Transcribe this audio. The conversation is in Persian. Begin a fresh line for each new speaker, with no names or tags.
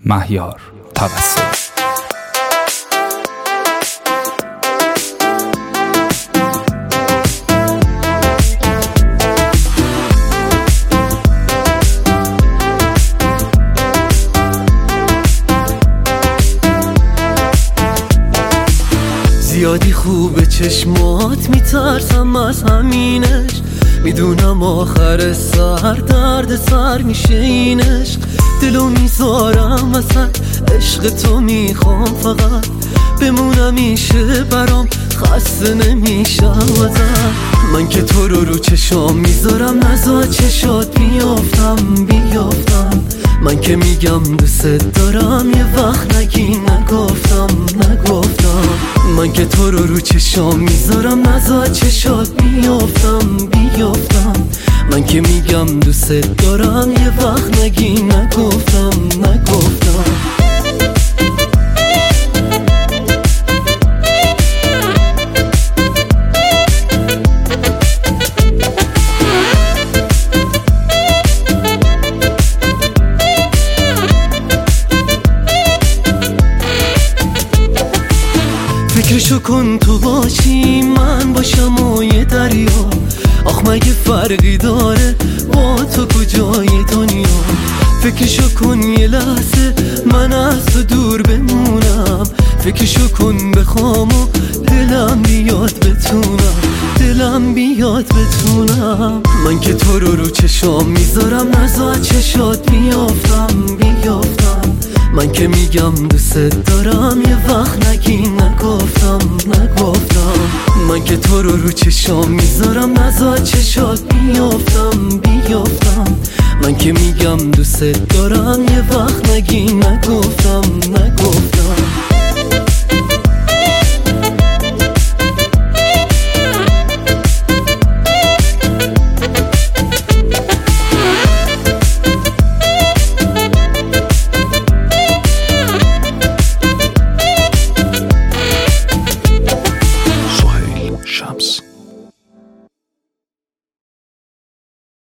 مهیار توسلی.
زیادی خوبه چشمات، میترسم از همینش. میدونم آخر سر درد سر میشه این عشق. دلو میذارم وسط عشق تو، میخوام فقط بمونم میشه برام، خسته نمیشم ازت. من که تو رو چشام میذارم، نزا چشات بیافتم. من که میگم دوست دارم، یه وقت نگی نگفتم. من که تو رو چشام میذارم، نزا چشات بیافتم. من که میگم دوست دارم، یه وقت نگی نگفتم. فکرشو کن تو باشی، من باشم و یه دریا. آخ مگه فرقی داره با تو کجای دنیا؟ فکرشو کن یه لحظه من از تو دور بمونم. فکرشو کن بخوام و دلم بیاد بتونم. من که تو رو چشام میذارم، نزا چشات بیافتم. من که میگم دوست دارم، یه وقت نگی نگفتم. من که تو رو چشام میذارم، نزا چشات بیافتم. من که میگم دوست دارم، یه وقت نگی نگفتم.